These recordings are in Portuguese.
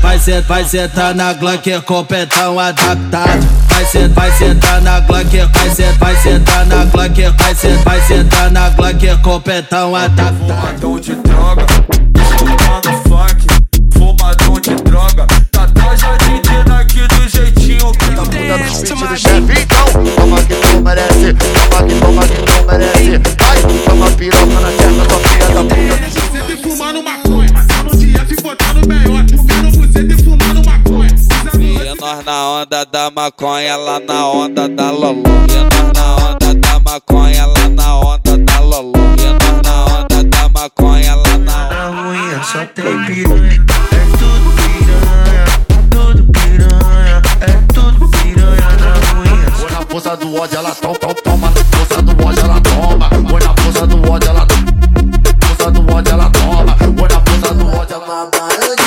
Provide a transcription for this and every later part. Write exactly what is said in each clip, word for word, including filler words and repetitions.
vai sentar, vai sentar na Glock com petão adaptado. Vai sentar, vai sentar na Glock, vai sentar, vai sentar na Glock, vai sentar, vai sentar na Glock com petão adaptado. Fumadão de droga, escutando funk, fumadão de droga. Tá trajadinha aqui do jeitinho que tá mudando os pedidos do chefe. Então, toma que tu merece, toma que toma que tu merece. Vai, toma piroca na terra, tua filha da puta. Você te fumando maconha, tá no dia se botar no meiota. Quero você te fumando maconha. E nós na onda da maconha, lá na onda da Lolo. E nós na onda da maconha, lá na onda da Lolo. E nós na onda da maconha, lá na onda. Na ruinha só tem piranha, é tudo piranha, tudo piranha, é tudo piranha na ruinha. Foi na força do ódio, ela toma, toma, toma. Na força do ódio, ela toma. Foi na força do ódio, ela toma. Força do ódio, ela toma. Foi na força do ódio, ela toma.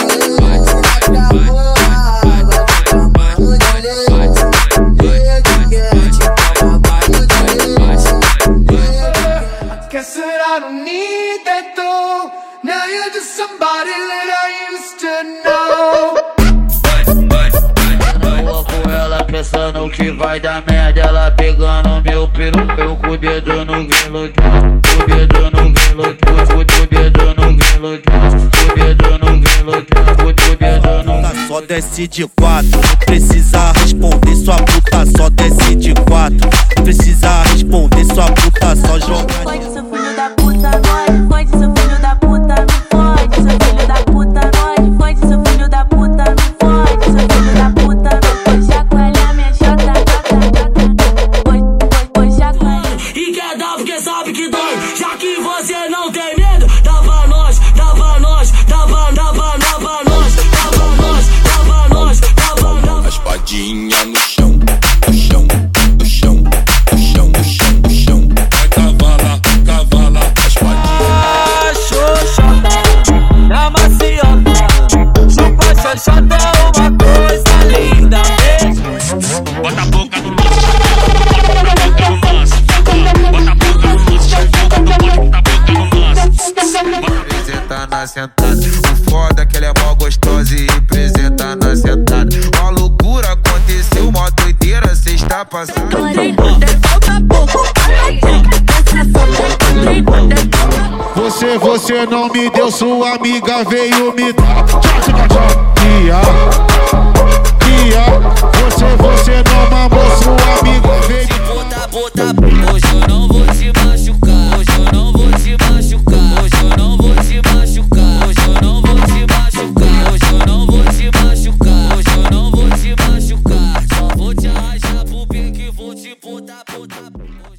Guess that I don't need that though. Now you're just somebody that I used to know. Eu com ela pensando que vai dar merda. Ela pegando meu peru, eu com o dedo no grelo, o dedo no grelo, o dedo no grelo, o dedo no grelo, o dedo no grelo. Só desce de quatro, não precisa responder sua puta, só desce de quatro. Não precisa responder sua puta, só joga. Pode seu filho da puta, pode, pode seu filho da puta, pode seu filho da puta, pode, pode seu filho da puta, pode seu filho da puta, pode chacoalhar minha chota, pode, pode chacoalhar. E quer dar porque sabe que dói, já que você não tem medo, dá pra nós, dá pra nós, dá pra, dá pra, dá pra nós, dá pra nós, dá pra nós, dá pra nós. A espadinha no chão, no chão, no chão, no chão, no chão, no chão. Vai cavala, cavala, a espadinha. Ah, xoxota, na maciota, chupa xoxota é uma coisa linda mesmo. Bota a boca no manso, bota a boca no manso, bota a boca no manso, bota a boca no manso. Apresenta na sentada, o foda é que ela é mó gostosa e apresenta na sentada. Uma loucura aconteceu, mó doideira, cê está passando. Você, você não me deu, sua amiga veio me dar. Tia, tia, você, você não mamou, sua amiga veio me Bota, bota, hoje eu não vou te machucar. Hoje eu não vou te machucar. Hoje eu não vou te machucar. Hoje eu não vou te machucar. Hoje eu não vou te machucar. Hoje eu não vou te machucar. Só vou te arrastar pro pique, vou te botar, botar.